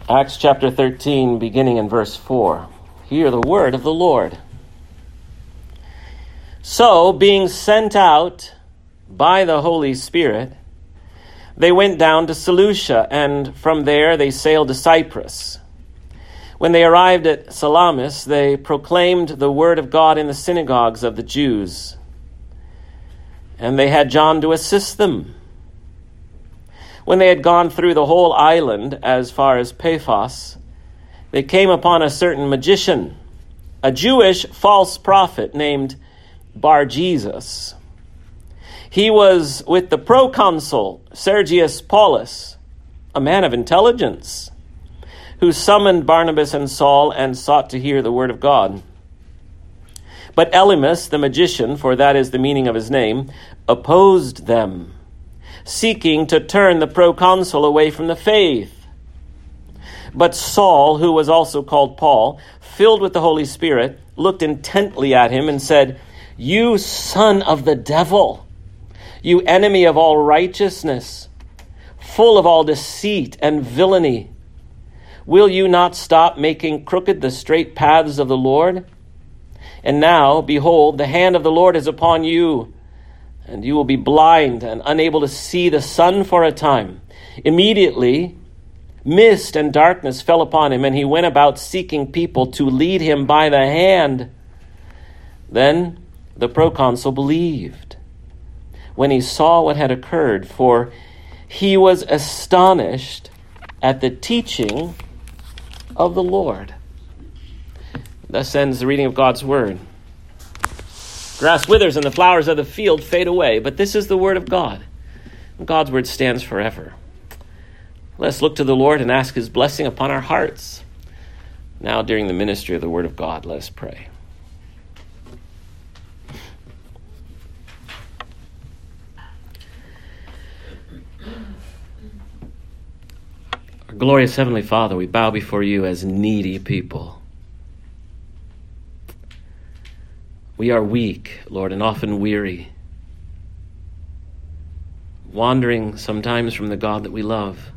Acts chapter 13, beginning in verse 4. Hear the word of the Lord. So, being sent out by the Holy Spirit, they went down to Seleucia, and from there they sailed to Cyprus. When they arrived at Salamis, they proclaimed the word of God in the synagogues of the Jews, and they had John to assist them. When they had gone through the whole island as far as Paphos, they came upon a certain magician, a Jewish false prophet named Bar-Jesus. He was with the proconsul Sergius Paulus, a man of intelligence, who summoned Barnabas and Saul and sought to hear the word of God. But Elymas, the magician, for that is the meaning of his name, opposed them, seeking to turn the proconsul away from the faith. But Saul, who was also called Paul, filled with the Holy Spirit, looked intently at him and said, "You son of the devil, you enemy of all righteousness, full of all deceit and villainy, will you not stop making crooked the straight paths of the Lord? And now, behold, the hand of the Lord is upon you, and you will be blind and unable to see the sun for a time." Immediately, mist and darkness fell upon him, and he went about seeking people to lead him by the hand. Then the proconsul believed when he saw what had occurred, for he was astonished at the teaching of the Lord. Thus ends the reading of God's word. Grass withers and the flowers of the field fade away, but this is the word of God. God's word stands forever. Let's look to the Lord and ask his blessing upon our hearts. Now, during the ministry of the word of God, let us pray. Our glorious Heavenly Father, we bow before you as needy people. We are weak, Lord, and often weary, wandering sometimes from the God that we love.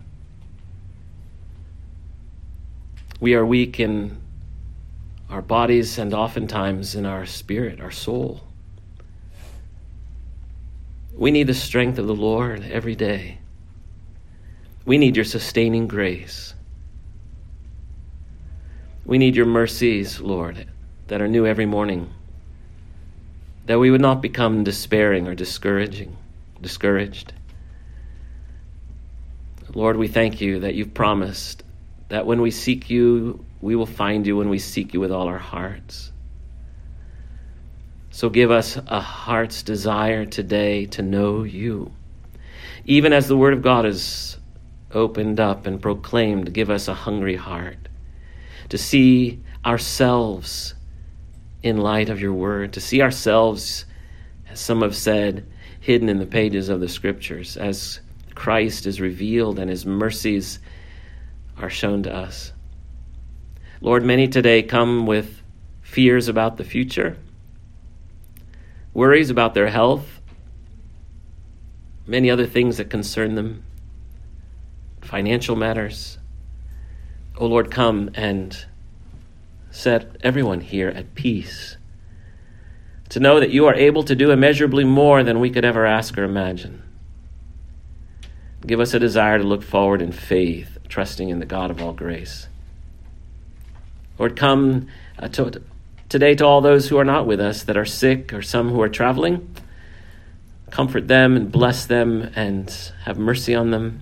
We are weak in our bodies and oftentimes in our spirit, our soul. We need the strength of the Lord every day. We need your sustaining grace. We need your mercies, Lord, that are new every morning, that we would not become despairing or discouraged. Lord, we thank you that you've promised that when we seek you, we will find you when we seek you with all our hearts. So give us a heart's desire today to know you. Even as the word of God is opened up and proclaimed, give us a hungry heart to see ourselves in light of your word, to see ourselves, as some have said, hidden in the pages of the scriptures, as Christ is revealed and his mercies are shown to us. Lord, many today come with fears about the future, worries about their health, many other things that concern them, financial matters. Oh Lord, come and set everyone here at peace, to know that you are able to do immeasurably more than we could ever ask or imagine. Give us a desire to look forward in faith, trusting in the God of all grace. Lord, come today to all those who are not with us, that are sick or some who are traveling. Comfort them and bless them and have mercy on them.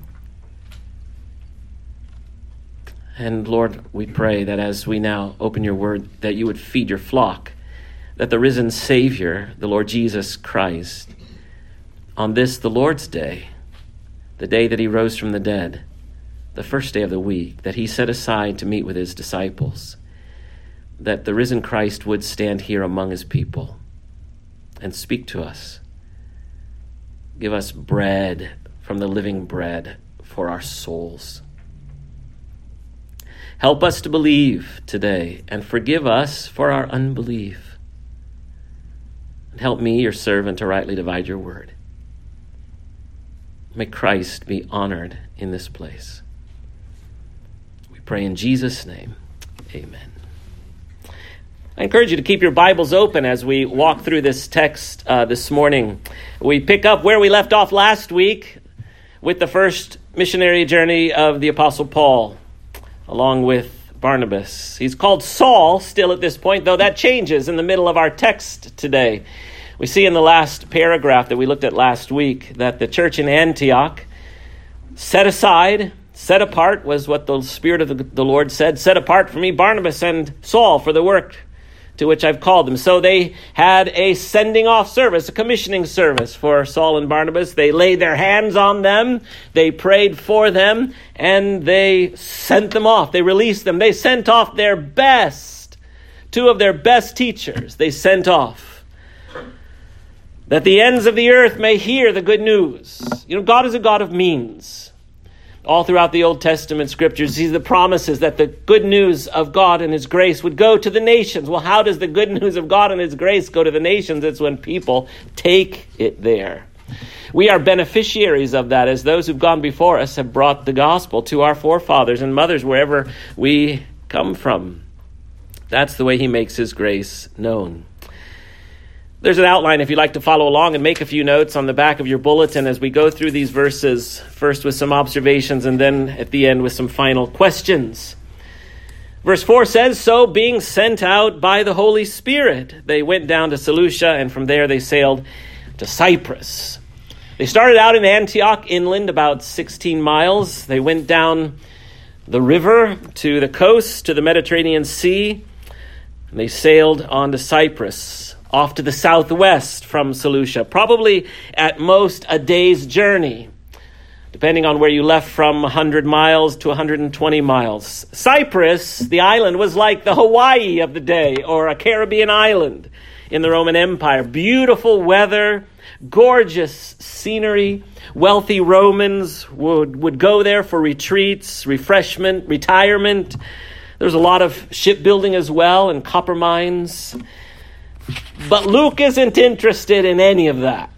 And Lord, we pray that as we now open your word, that you would feed your flock, that the risen Savior, the Lord Jesus Christ, on this, the Lord's Day, the day that he rose from the dead, the first day of the week, that he set aside to meet with his disciples, that the risen Christ would stand here among his people and speak to us. Give us bread from the living bread for our souls. Help us to believe today and forgive us for our unbelief. And help me, your servant, to rightly divide your word. May Christ be honored in this place. We Pray in Jesus' name. Amen. I encourage you to keep your Bibles open as we walk through this text this morning. We pick up where we left off last week with the first missionary journey of the Apostle Paul, along with Barnabas. He's called Saul still at this point, though that changes in the middle of our text today. We see in the last paragraph that we looked at last week that the church in Antioch set apart was what the Spirit of the Lord said, set apart for me Barnabas and Saul for the work to which I've called them. So they had a sending off service, a commissioning service for Saul and Barnabas. They laid their hands on them, they prayed for them, and they sent them off. They released them. They sent off their best, two of their best teachers. They sent off, that the ends of the earth may hear the good news. God is a God of means. All throughout the Old Testament scriptures, see the promises that the good news of God and his grace would go to the nations. Well, how does the good news of God and his grace go to the nations? It's when people take it there. We are beneficiaries of that, as those who've gone before us have brought the gospel to our forefathers and mothers wherever we come from. That's the way he makes his grace known. There's an outline if you'd like to follow along and make a few notes on the back of your bulletin as we go through these verses, first with some observations and then at the end with some final questions. Verse 4 says, "So being sent out by the Holy Spirit, they went down to Seleucia, and from there they sailed to Cyprus." They started out in Antioch inland about 16 miles. They went down the river to the coast, to the Mediterranean Sea, and they sailed on to Cyprus, off to the southwest from Seleucia, probably at most a day's journey, depending on where you left from, 100 miles to 120 miles. Cyprus, the island, was like the Hawaii of the day, or a Caribbean island in the Roman Empire. Beautiful weather, gorgeous scenery. Wealthy Romans would go there for retreats, refreshment, retirement. There's a lot of shipbuilding as well and copper mines. But Luke isn't interested in any of that.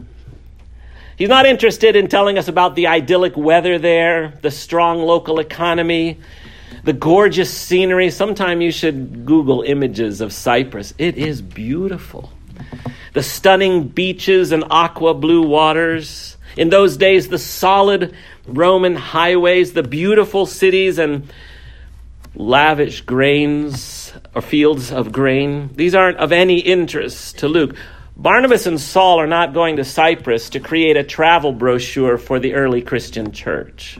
He's not interested in telling us about the idyllic weather there, the strong local economy, the gorgeous scenery. Sometime you should Google images of Cyprus. It is beautiful. The stunning beaches and aqua blue waters. In those days, the solid Roman highways, the beautiful cities and lavish grains or fields of grain. These aren't of any interest to Luke. Barnabas and Saul are not going to Cyprus to create a travel brochure for the early Christian church.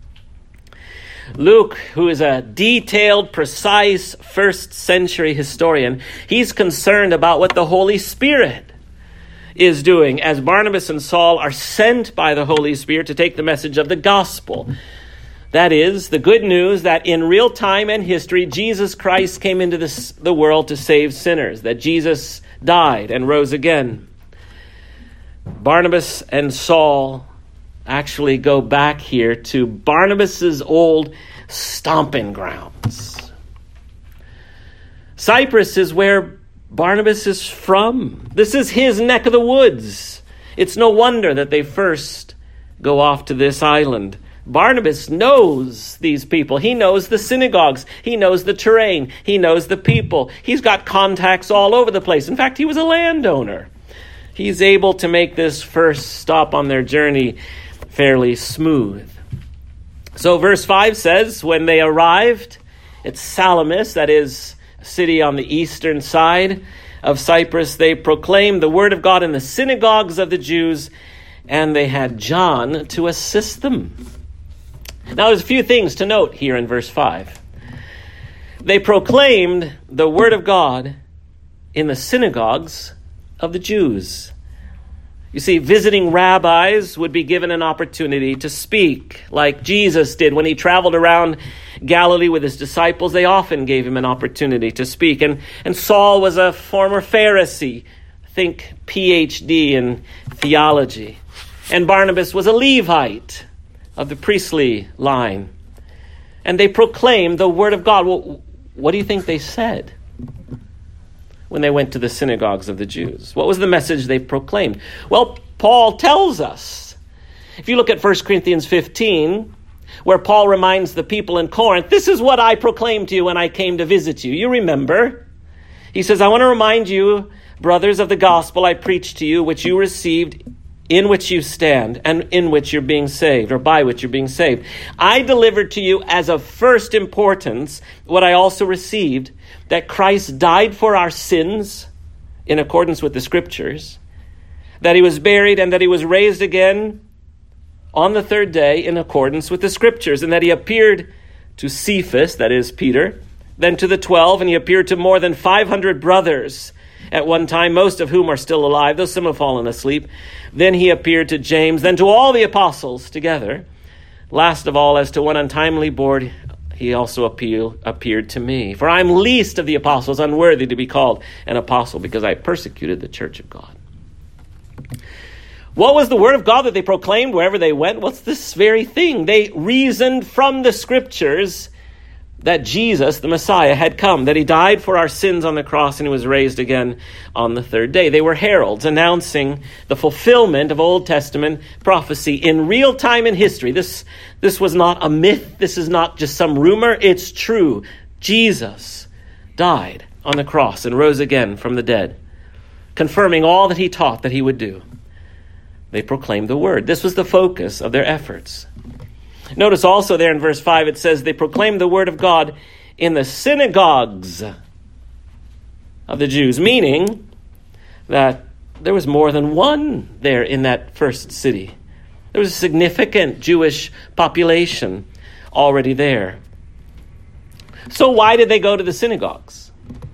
Luke, who is a detailed, precise first century historian, he's concerned about what the Holy Spirit is doing as Barnabas and Saul are sent by the Holy Spirit to take the message of the gospel. That is, the good news that in real time and history, Jesus Christ came into the world to save sinners, that Jesus died and rose again. Barnabas and Saul actually go back here to Barnabas's old stomping grounds. Cyprus is where Barnabas is from. This is his neck of the woods. It's no wonder that they first go off to this island. Barnabas knows these people. He knows the synagogues. He knows the terrain. He knows the people. He's got contacts all over the place. In fact, he was a landowner. He's able to make this first stop on their journey fairly smooth. So verse 5 says, when they arrived at Salamis, that is a city on the eastern side of Cyprus, they proclaimed the word of God in the synagogues of the Jews, and they had John to assist them. Now, there's a few things to note here in verse 5. They proclaimed the word of God in the synagogues of the Jews. You see, visiting rabbis would be given an opportunity to speak, like Jesus did when he traveled around Galilee with his disciples. They often gave him an opportunity to speak. And Saul was a former Pharisee, think PhD in theology. And Barnabas was a Levite of the priestly line. And they proclaimed the word of God. Well, what do you think they said when they went to the synagogues of the Jews? What was the message they proclaimed? Well, Paul tells us. If you look at 1 Corinthians 15, where Paul reminds the people in Corinth, this is what I proclaimed to you when I came to visit you. You remember? He says, I want to remind you, brothers, of the gospel I preached to you, which you received, in which you stand, and in which you're being saved, or by which you're being saved. I delivered to you as of first importance what I also received, that Christ died for our sins in accordance with the Scriptures, that he was buried, and that he was raised again on the third day in accordance with the Scriptures, and that he appeared to Cephas, that is Peter, then to the 12, and he appeared to more than 500 brothers at one time, most of whom are still alive, though some have fallen asleep. Then he appeared to James, then to all the apostles together. Last of all, as to one untimely born, he also appeared to me. For I am least of the apostles, unworthy to be called an apostle, because I persecuted the church of God. What was the word of God that they proclaimed wherever they went? What's this very thing? They reasoned from the Scriptures that Jesus, the Messiah, had come, that he died for our sins on the cross and he was raised again on the third day. They were heralds announcing the fulfillment of Old Testament prophecy in real time in history. This was not a myth. This is not just some rumor. It's true. Jesus died on the cross and rose again from the dead, confirming all that he taught that he would do. They proclaimed the word. This was the focus of their efforts. Notice also there in verse 5, it says they proclaimed the word of God in the synagogues of the Jews, meaning that there was more than one there in that first city. There was a significant Jewish population already there. So why did they go to the synagogues?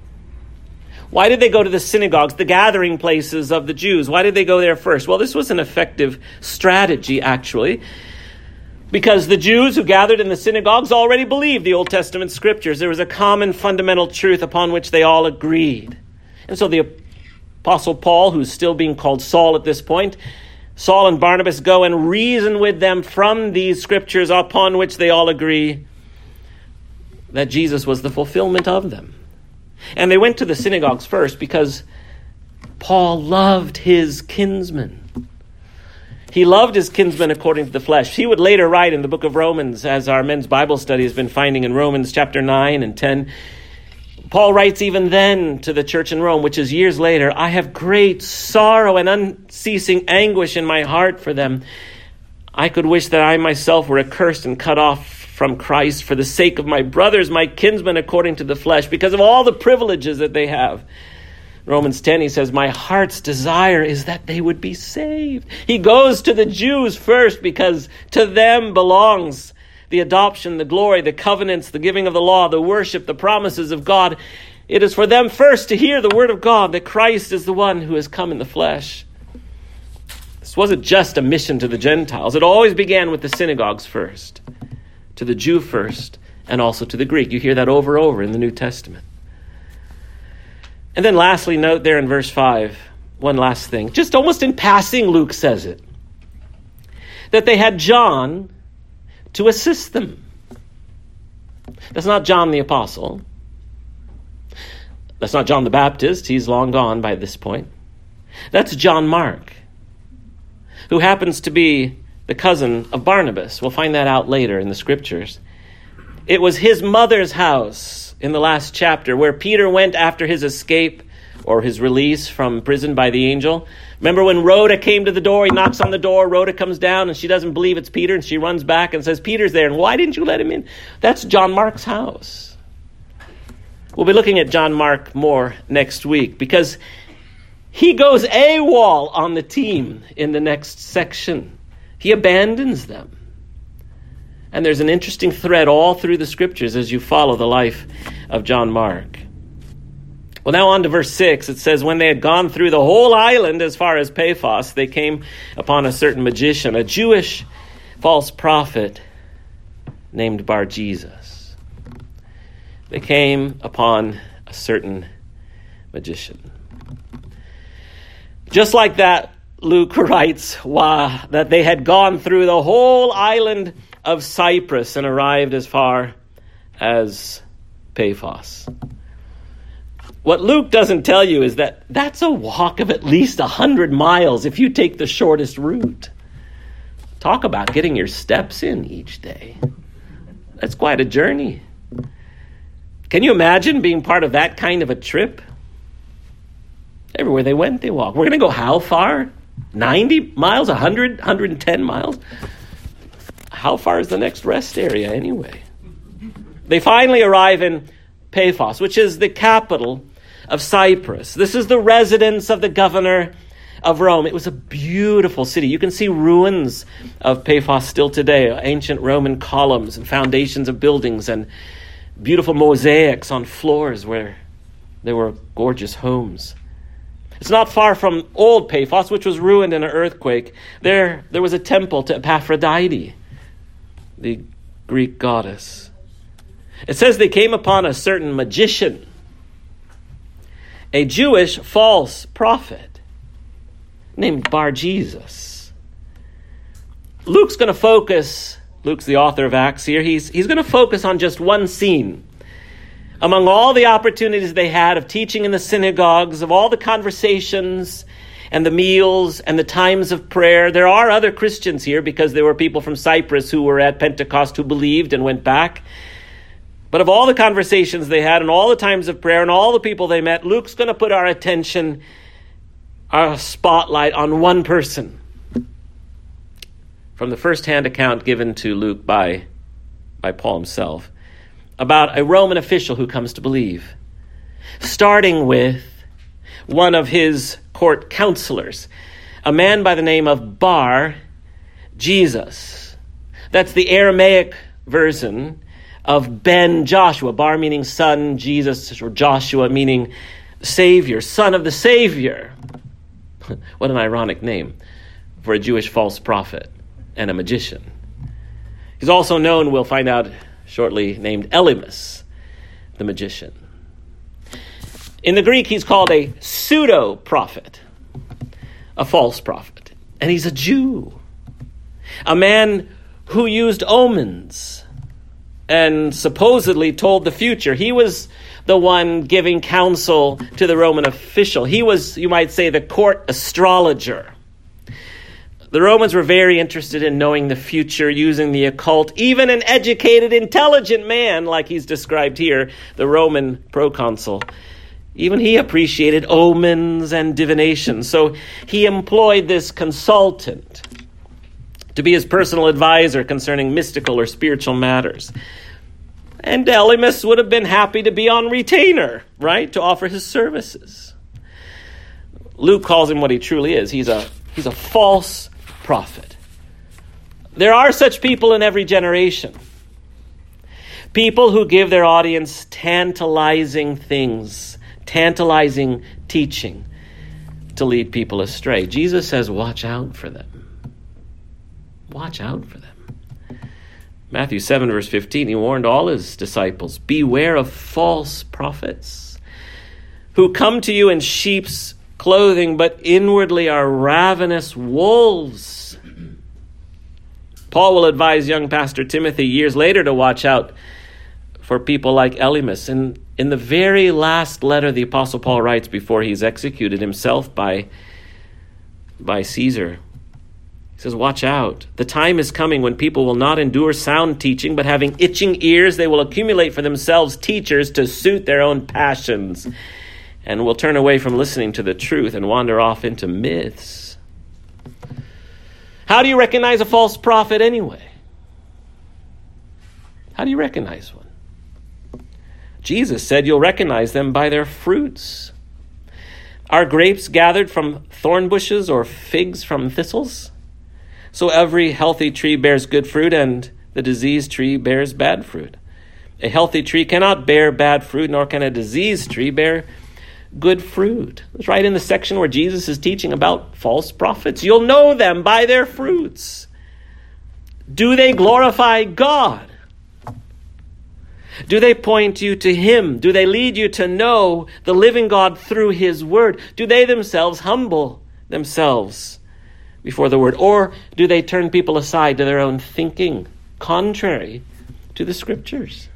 Why did they go to the synagogues, the gathering places of the Jews? Why did they go there first? Well, this was an effective strategy, actually, because the Jews who gathered in the synagogues already believed the Old Testament Scriptures. There was a common fundamental truth upon which they all agreed. And so the Apostle Paul, who's still being called Saul at this point, Saul and Barnabas go and reason with them from these Scriptures upon which they all agree that Jesus was the fulfillment of them. And they went to the synagogues first because Paul loved his kinsmen. He loved his kinsmen according to the flesh. He would later write in the book of Romans, as our men's Bible study has been finding in Romans chapter 9 and 10. Paul writes even then to the church in Rome, which is years later, I have great sorrow and unceasing anguish in my heart for them. I could wish that I myself were accursed and cut off from Christ for the sake of my brothers, my kinsmen according to the flesh, because of all the privileges that they have. Romans 10, he says, my heart's desire is that they would be saved. He goes to the Jews first because to them belongs the adoption, the glory, the covenants, the giving of the law, the worship, the promises of God. It is for them first to hear the word of God, that Christ is the one who has come in the flesh. This wasn't just a mission to the Gentiles. It always began with the synagogues first, to the Jew first, and also to the Greek. You hear that over and over in the New Testament. And then lastly, note there in verse 5, one last thing. Just almost in passing, Luke says it, that they had John to assist them. That's not John the Apostle. That's not John the Baptist. He's long gone by this point. That's John Mark, who happens to be the cousin of Barnabas. We'll find that out later in the Scriptures. It was his mother's house in the last chapter where Peter went after his escape or his release from prison by the angel. Remember when Rhoda came to the door, he knocks on the door, Rhoda comes down and she doesn't believe it's Peter and she runs back and says, Peter's there, and why didn't you let him in? That's John Mark's house. We'll be looking at John Mark more next week because he goes AWOL on the team in the next section. He abandons them. And there's an interesting thread all through the Scriptures as you follow the life of John Mark. Well, now on to verse 6. It says, when they had gone through the whole island as far as Paphos, they came upon a certain magician, a Jewish false prophet named Bar-Jesus. They came upon a certain magician. Just like that, Luke writes that they had gone through the whole island of Cyprus and arrived as far as Paphos. What Luke doesn't tell you is that that's a walk of at least 100 miles if you take the shortest route. Talk about getting your steps in each day. That's quite a journey. Can you imagine being part of that kind of a trip? Everywhere they went, they walked. We're going to go how far? 90 miles, 100, 110 miles? How far is the next rest area anyway? They finally arrive in Paphos, which is the capital of Cyprus. This is the residence of the governor of Rome. It was a beautiful city. You can see ruins of Paphos still today, ancient Roman columns and foundations of buildings and beautiful mosaics on floors where there were gorgeous homes. It's not far from old Paphos, which was ruined in an earthquake. There was a temple to Aphrodite, the Greek goddess. It says they came upon a certain magician, a Jewish false prophet named Bar-Jesus. Luke's the author of Acts here, he's going to focus on just one scene. Among all the opportunities they had of teaching in the synagogues, of all the conversations and the meals and the times of prayer, there are other Christians here because there were people from Cyprus who were at Pentecost who believed and went back. But of all the conversations they had and all the times of prayer and all the people they met, Luke's going to put our attention, our spotlight on one person. From the first-hand account given to Luke by Paul himself, about a Roman official who comes to believe, starting with one of his court counselors, a man by the name of Bar-Jesus. That's the Aramaic version of Ben Joshua, Bar meaning son, Jesus, or Joshua meaning Savior, son of the Savior. What an ironic name for a Jewish false prophet and a magician. He's also known, we'll find out shortly, named Elymas, the magician. In the Greek, he's called a pseudo-prophet, a false prophet. And he's a Jew, a man who used omens and supposedly told the future. He was the one giving counsel to the Roman official. He was, you might say, the court astrologer. The Romans were very interested in knowing the future, using the occult. Even an educated, intelligent man, like he's described here, the Roman proconsul, even he appreciated omens and divination. So he employed this consultant to be his personal advisor concerning mystical or spiritual matters. And Elymas would have been happy to be on retainer, right, to offer his services. Luke calls him what he truly is. He's a false prophet. There are such people in every generation. People who give their audience tantalizing things, tantalizing teaching to lead people astray. Jesus says, watch out for them. Watch out for them. Matthew 7, verse 15, he warned all his disciples, beware of false prophets who come to you in sheep's clothing, but inwardly are ravenous wolves. Paul will advise young Pastor Timothy years later to watch out for people like Elymas. And in the very last letter the Apostle Paul writes before he's executed himself by Caesar, he says, watch out. The time is coming when people will not endure sound teaching, but having itching ears, they will accumulate for themselves teachers to suit their own passions, and will turn away from listening to the truth and wander off into myths. How do you recognize a false prophet anyway? How do you recognize one? Jesus said you'll recognize them by their fruits. Are grapes gathered from thorn bushes or figs from thistles? So every healthy tree bears good fruit, and the diseased tree bears bad fruit. A healthy tree cannot bear bad fruit, nor can a diseased tree bear good fruit. It's right in the section where Jesus is teaching about false prophets. You'll know them by their fruits. Do they glorify God? Do they point you to Him? Do they lead you to know the living God through His Word? Do they themselves humble themselves before the Word? Or do they turn people aside to their own thinking, contrary to the Scriptures?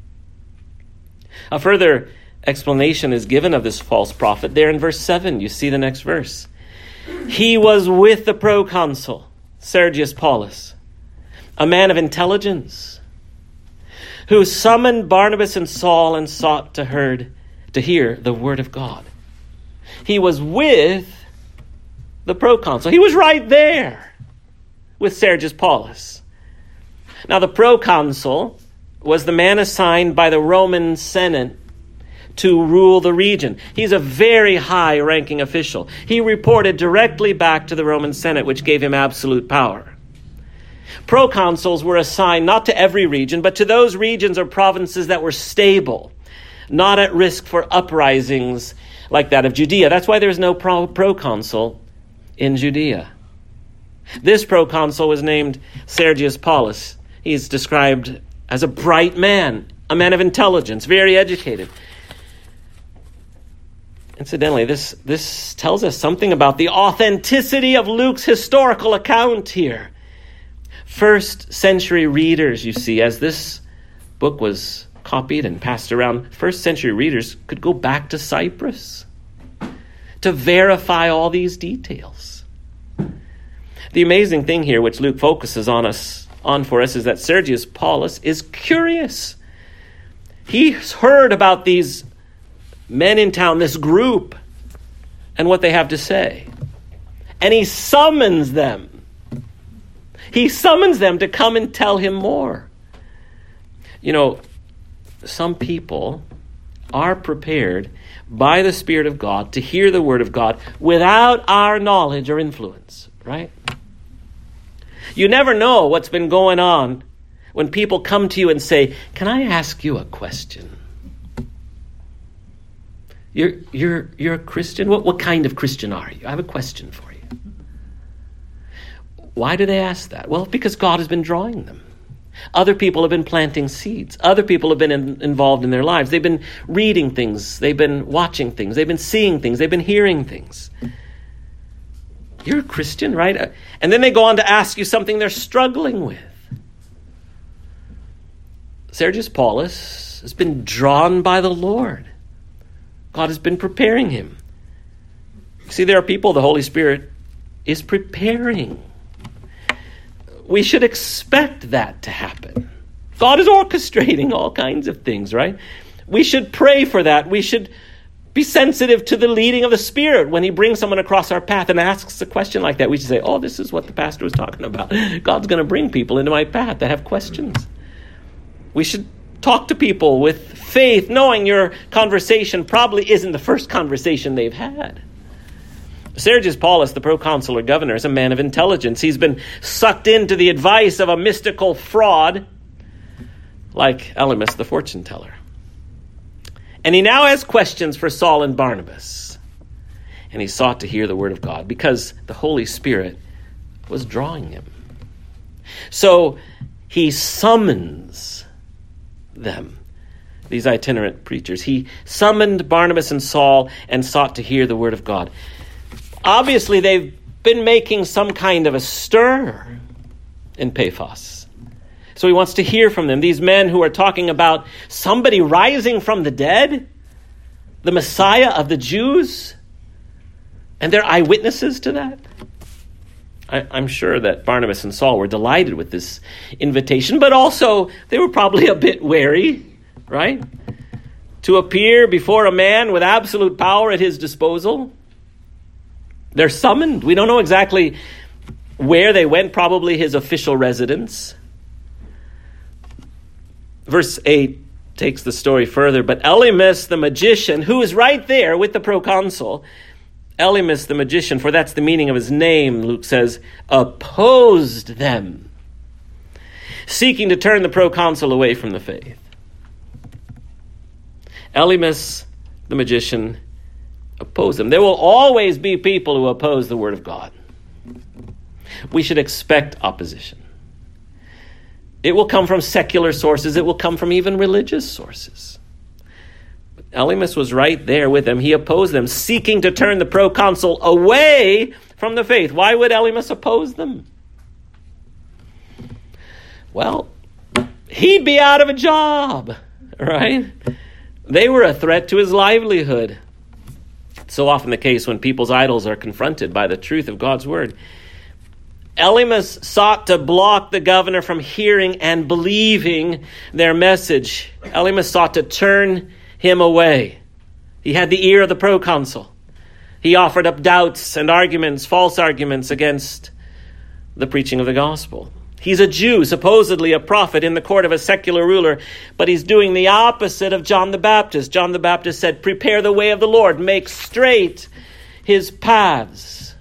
A further explanation is given of this false prophet there in verse 7. You see the next verse. He was with the proconsul. Sergius Paulus, a man of intelligence, who summoned Barnabas and Saul and sought to hear the word of God. He was with the proconsul. He was right there with Sergius Paulus. Now, the proconsul was the man assigned by the Roman Senate to rule the region. He's a very high-ranking official. He reported directly back to the Roman Senate, which gave him absolute power. Proconsuls were assigned not to every region, but to those regions or provinces that were stable, not at risk for uprisings like that of Judea. That's why there's no proconsul in Judea. This proconsul was named Sergius Paulus. He's described as a bright man, a man of intelligence, very educated. Incidentally, this tells us something about the authenticity of Luke's historical account here. First century readers, you see, as this book was copied and passed around, first century readers could go back to Cyprus to verify all these details. The amazing thing here, which Luke focuses on for us, is that Sergius Paulus is curious. He's heard about these men in town, this group, and what they have to say. And he summons them. He summons them to come and tell him more. You know, some people are prepared by the Spirit of God to hear the word of God without our knowledge or influence, right? You never know what's been going on when people come to you and say, "Can I ask you a question?" You're a Christian? What kind of Christian are you? I have a question for you. Why do they ask that? Well, because God has been drawing them. Other people have been planting seeds. Other people have been involved in their lives. They've been reading things. They've been watching things. They've been seeing things. They've been hearing things. You're a Christian, right? And then they go on to ask you something they're struggling with. Sergius Paulus has been drawn by the Lord. God has been preparing him. See, there are people the Holy Spirit is preparing. We should expect that to happen. God is orchestrating all kinds of things, right? We should pray for that. We should be sensitive to the leading of the Spirit when he brings someone across our path and asks a question like that. We should say, "Oh, this is what the pastor was talking about. God's going to bring people into my path that have questions." We should talk to people with faith, knowing your conversation probably isn't the first conversation they've had. Sergius Paulus, the proconsular governor, is a man of intelligence. He's been sucked into the advice of a mystical fraud like Elymas, the fortune teller. And he now has questions for Saul and Barnabas. And he sought to hear the word of God because the Holy Spirit was drawing him. So he summons them, these itinerant preachers. He summoned Barnabas and Saul and sought to hear the word of God. Obviously, they've been making some kind of a stir in Paphos. So he wants to hear from them. These men who are talking about somebody rising from the dead, the Messiah of the Jews, and they're eyewitnesses to that. I'm sure that Barnabas and Saul were delighted with this invitation, but also they were probably a bit wary, right? To appear before a man with absolute power at his disposal. They're summoned. We don't know exactly where they went, probably his official residence. Verse 8 takes the story further, but Elymas the magician, who is right there with the proconsul, Elymas the magician, for that's the meaning of his name, Luke says, opposed them, seeking to turn the proconsul away from the faith. Elymas the magician opposed them. There will always be people who oppose the word of God. We should expect opposition. It will come from secular sources. It will come from even religious sources. But Elymas was right there with them. He opposed them, seeking to turn the proconsul away from the faith. Why would Elymas oppose them? Well, he'd be out of a job, right? They were a threat to his livelihood. It's so often the case when people's idols are confronted by the truth of God's word. Elymas sought to block the governor from hearing and believing their message. Elymas sought to turn him away. He had the ear of the proconsul. He offered up doubts and arguments, false arguments against the preaching of the gospel. He's a Jew, supposedly a prophet in the court of a secular ruler, but he's doing the opposite of John the Baptist. John the Baptist said, "Prepare the way of the Lord, make straight his paths."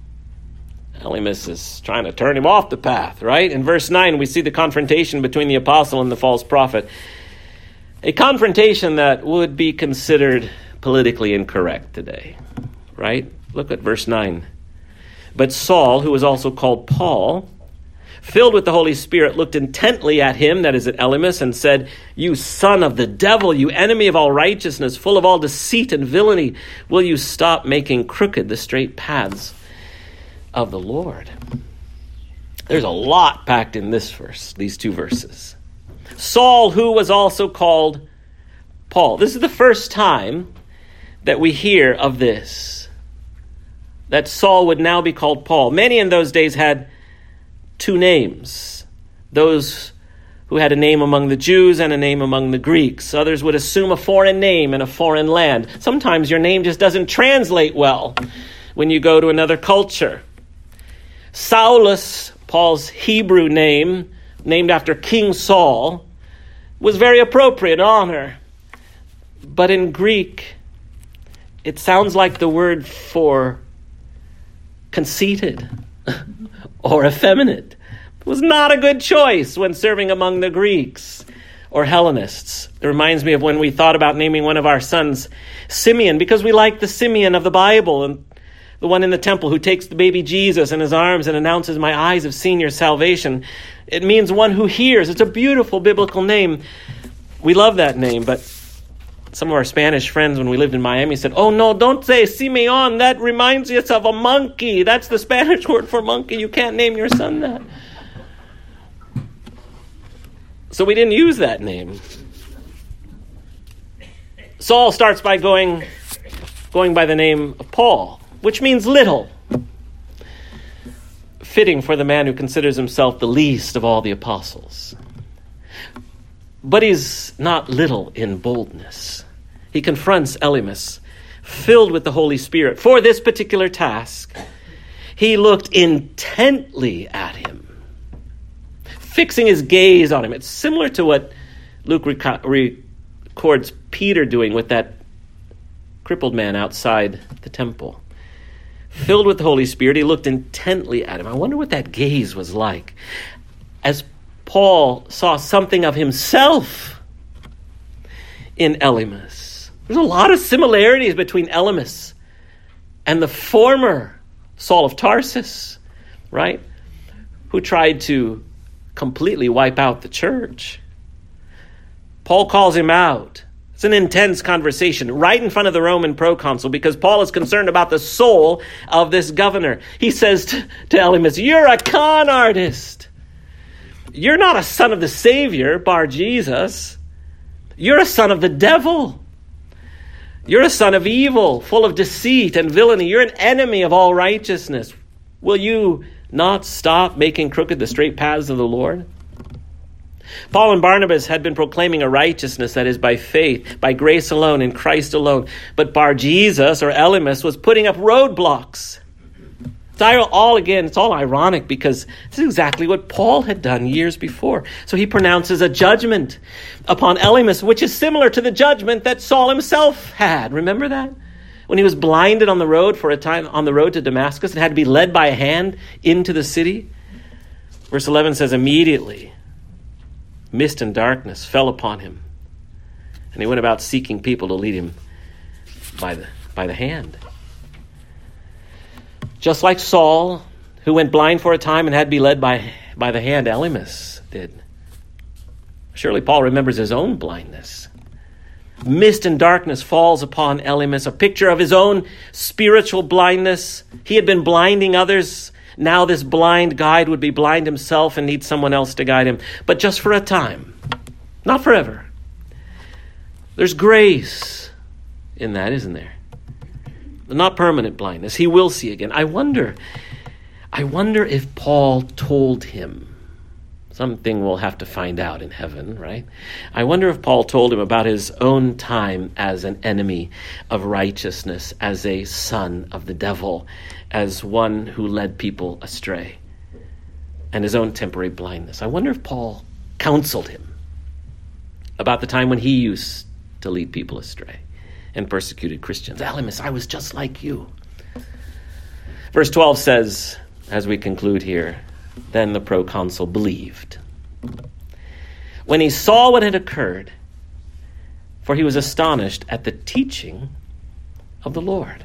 Elymas is trying to turn him off the path, right? In verse 9, we see the confrontation between the apostle and the false prophet. A confrontation that would be considered politically incorrect today, right? Look at verse 9. But Saul, who was also called Paul, filled with the Holy Spirit, looked intently at him, that is at Elymas, and said, "You son of the devil, you enemy of all righteousness, full of all deceit and villainy, will you stop making crooked the straight paths of the Lord?" There's a lot packed in this verse, these two verses. Saul, who was also called Paul. This is the first time that we hear of this, that Saul would now be called Paul. Many in those days had two names. Those who had a name among the Jews and a name among the Greeks. Others would assume a foreign name in a foreign land. Sometimes your name just doesn't translate well when you go to another culture. Saulus, Paul's Hebrew name, named after King Saul, was very appropriate honor. But in Greek, it sounds like the word for conceited or effeminate. It was not a good choice when serving among the Greeks or Hellenists. It reminds me of when we thought about naming one of our sons Simeon, because we like the Simeon of the Bible, and the one in the temple who takes the baby Jesus in his arms and announces, "My eyes have seen your salvation." It means one who hears. It's a beautiful biblical name. We love that name, but some of our Spanish friends when we lived in Miami said, "Oh no, don't say Simeon. That reminds us of a monkey. That's the Spanish word for monkey. You can't name your son that." So we didn't use that name. Saul starts by going by the name of Paul, which means little. Fitting for the man who considers himself the least of all the apostles. But he's not little in boldness. He confronts Elymas, filled with the Holy Spirit. For this particular task, he looked intently at him, fixing his gaze on him. It's similar to what Luke records Peter doing with that crippled man outside the temple. Filled with the Holy Spirit, he looked intently at him. I wonder what that gaze was like. As Paul saw something of himself in Elymas. There's a lot of similarities between Elymas and the former Saul of Tarsus, right? Who tried to completely wipe out the church. Paul calls him out. It's an intense conversation right in front of the Roman proconsul because Paul is concerned about the soul of this governor. He says to Elymas, "You're a con artist. You're not a son of the Savior, bar Jesus. You're a son of the devil. You're a son of evil, full of deceit and villainy. You're an enemy of all righteousness. Will you not stop making crooked the straight paths of the Lord?" Paul and Barnabas had been proclaiming a righteousness that is by faith, by grace alone, in Christ alone. But Bar Jesus, or Elymas, was putting up roadblocks. It's all ironic because this is exactly what Paul had done years before. So he pronounces a judgment upon Elymas, which is similar to the judgment that Saul himself had. Remember that? When he was blinded on the road for a time, on the road to Damascus, and had to be led by a hand into the city. Verse 11 says, immediately, mist and darkness fell upon him, and he went about seeking people to lead him by the hand. Just like Saul, who went blind for a time and had to be led by the hand, Elymas did. Surely Paul remembers his own blindness. Mist and darkness falls upon Elymas, a picture of his own spiritual blindness. He had been blinding others. Now this blind guide would be blind himself and need someone else to guide him. But just for a time, not forever. There's grace in that, isn't there? Not permanent blindness. He will see again. I wonder I wonder if Paul told him. Something we'll have to find out in heaven, right? I wonder if Paul told him about his own time as an enemy of righteousness, as a son of the devil, as one who led people astray, and his own temporary blindness. I wonder if Paul counseled him about the time when he used to lead people astray and persecuted Christians. Elymas, I was just like you. Verse 12 says, as we conclude here, then the proconsul believed when he saw what had occurred, for he was astonished at the teaching of the Lord.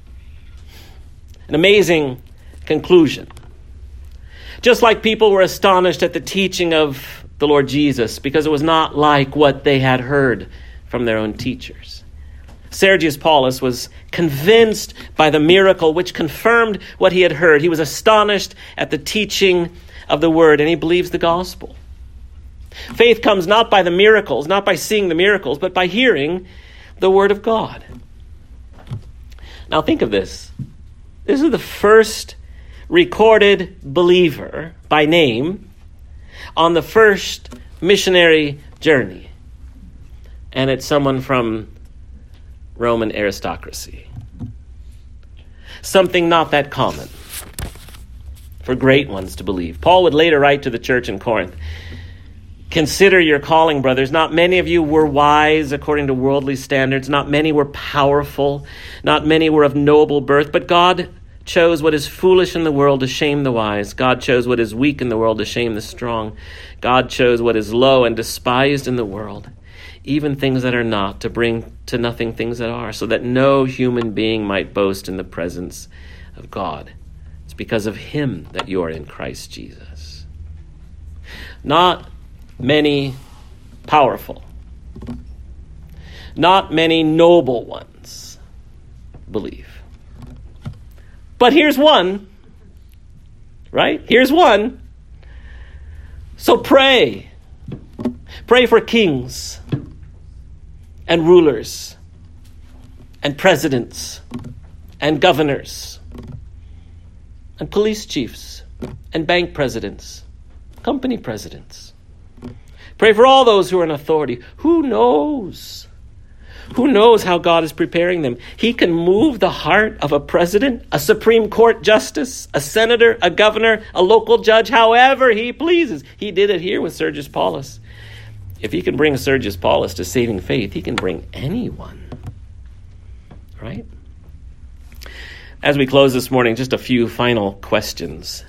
An amazing conclusion. Just like people were astonished at the teaching of the Lord Jesus, because it was not like what they had heard from their own teachers. Sergius Paulus was convinced by the miracle which confirmed what he had heard. He was astonished at the teaching of the word, and he believes the gospel. Faith comes not by the miracles, not by seeing the miracles, but by hearing the word of God. Now think of this. This is the first recorded believer by name on the first missionary journey. And it's someone from Roman aristocracy. Something not that common for great ones to believe. Paul would later write to the church in Corinth, consider your calling, brothers. Not many of you were wise according to worldly standards. Not many were powerful. Not many were of noble birth. But God chose what is foolish in the world to shame the wise. God chose what is weak in the world to shame the strong. God chose what is low and despised in the world, even things that are not, to bring to nothing things that are, so that no human being might boast in the presence of God. It's because of him that you are in Christ Jesus. Not many powerful, not many noble ones believe. But here's one, right? Here's one. So pray. Pray for kings and rulers and presidents and governors and police chiefs and bank presidents, company presidents. Pray for all those who are in authority. Who knows? Who knows how God is preparing them? He can move the heart of a president, a Supreme Court justice, a senator, a governor, a local judge, however he pleases. He did it here with Sergius Paulus. If he can bring Sergius Paulus to saving faith, he can bring anyone. Right? As we close this morning, just a few final questions.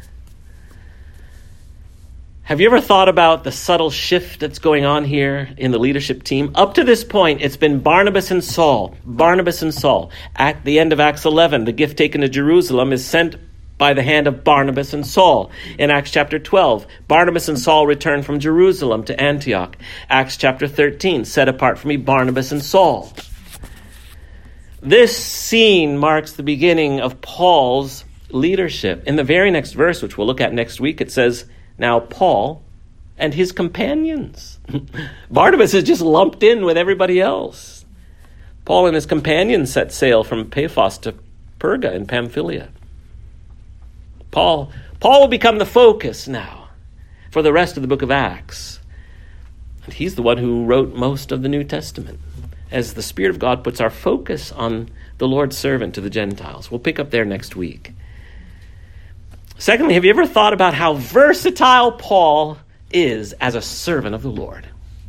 Have you ever thought about the subtle shift that's going on here in the leadership team? Up to this point, it's been Barnabas and Saul. Barnabas and Saul. At the end of Acts 11, the gift taken to Jerusalem is sent by the hand of Barnabas and Saul. In Acts chapter 12, Barnabas and Saul return from Jerusalem to Antioch. Acts chapter 13, set apart for me, Barnabas and Saul. This scene marks the beginning of Paul's leadership. In the very next verse, which we'll look at next week, it says, now Paul and his companions. Barnabas is just lumped in with everybody else. Paul and his companions set sail from Paphos to Perga in Pamphylia. Paul will become the focus now for the rest of the book of Acts. And he's the one who wrote most of the New Testament, as the Spirit of God puts our focus on the Lord's servant to the Gentiles. We'll pick up there next week. Secondly, have you ever thought about how versatile Paul is as a servant of the Lord?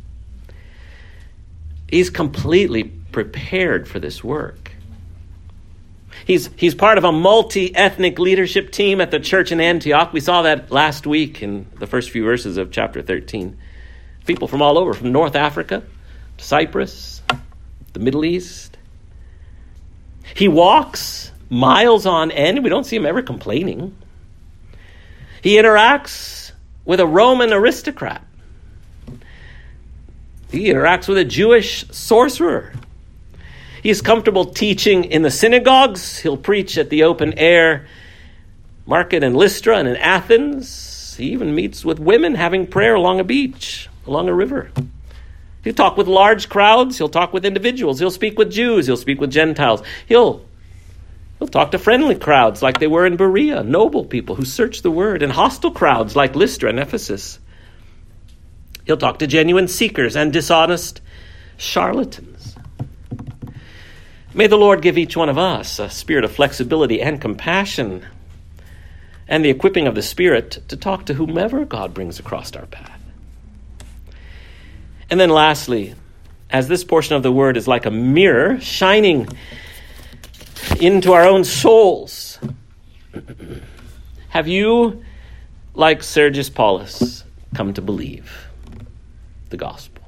He's completely prepared for this work. He's part of a multi-ethnic leadership team at the church in Antioch. We saw that last week in the first few verses of chapter 13. People from all over, from North Africa, Cyprus, the Middle East. He walks miles on end. We don't see him ever complaining. He interacts with a Roman aristocrat. He interacts with a Jewish sorcerer. He's comfortable teaching in the synagogues. He'll preach at the open air market in Lystra and in Athens. He even meets with women having prayer along a beach, along a river. He'll talk with large crowds. He'll talk with individuals. He'll speak with Jews. He'll speak with Gentiles. He'll He'll talk to friendly crowds like they were in Berea, noble people who search the word, and hostile crowds like Lystra and Ephesus. He'll talk to genuine seekers and dishonest charlatans. May the Lord give each one of us a spirit of flexibility and compassion and the equipping of the Spirit to talk to whomever God brings across our path. And then lastly, as this portion of the word is like a mirror shining into our own souls, have you, like Sergius Paulus, come to believe the gospel?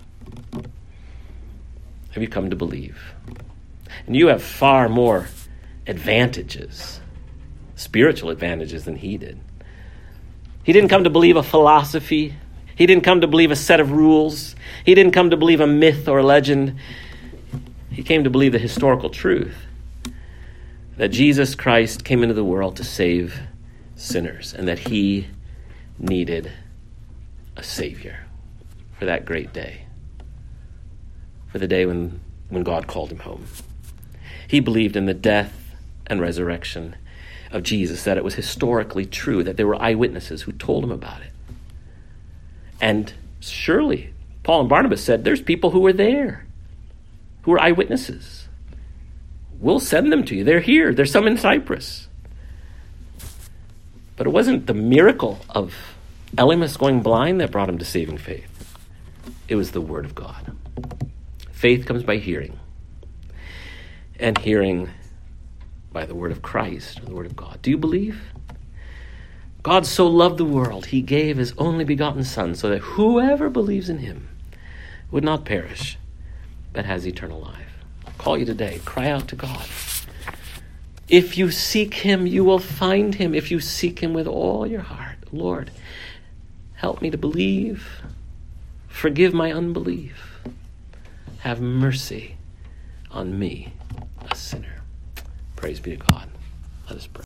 Have you come to believe? And you have far more advantages, spiritual advantages, than he did. He didn't come to believe a philosophy. He didn't come to believe a set of rules. He didn't come to believe a myth or a legend. He came to believe the historical truth that Jesus Christ came into the world to save sinners and that he needed a Savior for that great day, for the day when God called him home. He believed in the death and resurrection of Jesus, that it was historically true, that there were eyewitnesses who told him about it. And surely, Paul and Barnabas said, there's people who were there, who were eyewitnesses. We'll send them to you. They're here. There's some in Cyprus. But it wasn't the miracle of Elymas going blind that brought him to saving faith. It was the word of God. Faith comes by hearing, and hearing by the word of Christ, or the word of God. Do you believe? God so loved the world, he gave his only begotten Son, so that whoever believes in him would not perish, but has eternal life. I call you today, cry out to God. If you seek him, you will find him. If you seek him with all your heart, Lord, help me to believe. Forgive my unbelief. Have mercy on me, a sinner. Praise be to God. Let us pray.